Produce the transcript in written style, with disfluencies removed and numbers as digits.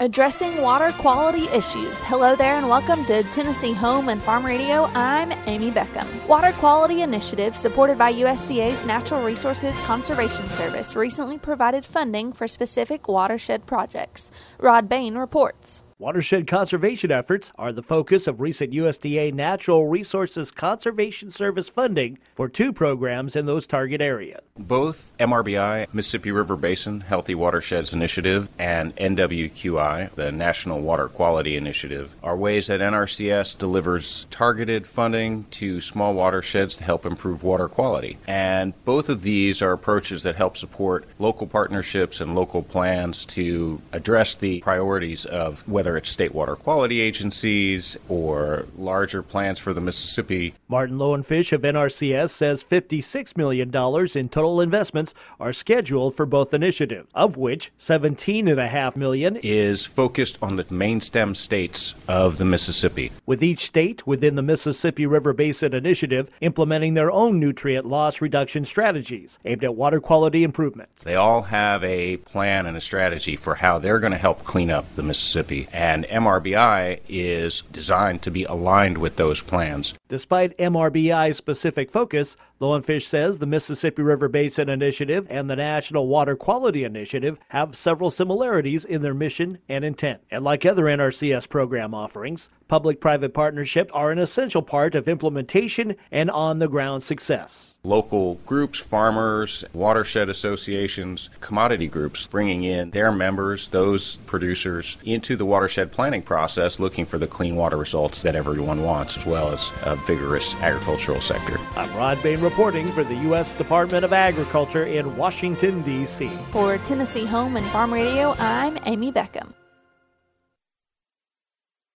Addressing water quality issues. Hello there and welcome to Tennessee Home and Farm Radio. I'm Amy Beckham. Water Quality Initiative, supported by USDA's Natural Resources Conservation Service, recently provided funding for specific watershed projects. Rod Bain reports. Watershed conservation efforts are the focus of recent USDA Natural Resources Conservation Service funding for two programs in those target areas. Both MRBI, Mississippi River Basin Healthy Watersheds Initiative, and NWQI, the National Water Quality Initiative, are ways that NRCS delivers targeted funding to small watersheds to help improve water quality. And both of these are approaches that help support local partnerships and local plans to address the priorities of whether it's state water quality agencies or larger plans for the Mississippi. Martin Lowenfish of NRCS says $56 million in total investments are scheduled for both initiatives, of which $17.5 million is focused on the main stem states of the Mississippi, with each state within the Mississippi River Basin Initiative implementing their own nutrient loss reduction strategies aimed at water quality improvements. They all have a plan and a strategy for how they're going to help clean up the Mississippi, and MRBI is designed to be aligned with those plans. Despite MRBI's specific focus, Lowenfish says the Mississippi River Basin Initiative and the National Water Quality Initiative have several similarities in their mission and intent. And like other NRCS program offerings, public-private partnerships are an essential part of implementation and on-the-ground success. Local groups, farmers, watershed associations, commodity groups, bringing in their members, those producers, into the watershed planning process, looking for the clean water results that everyone wants, as well as a vigorous agricultural sector. I'm Rod Bain reporting for the U.S. Department of Agriculture in Washington, D.C. For Tennessee Home and Farm Radio, I'm Amy Beckham.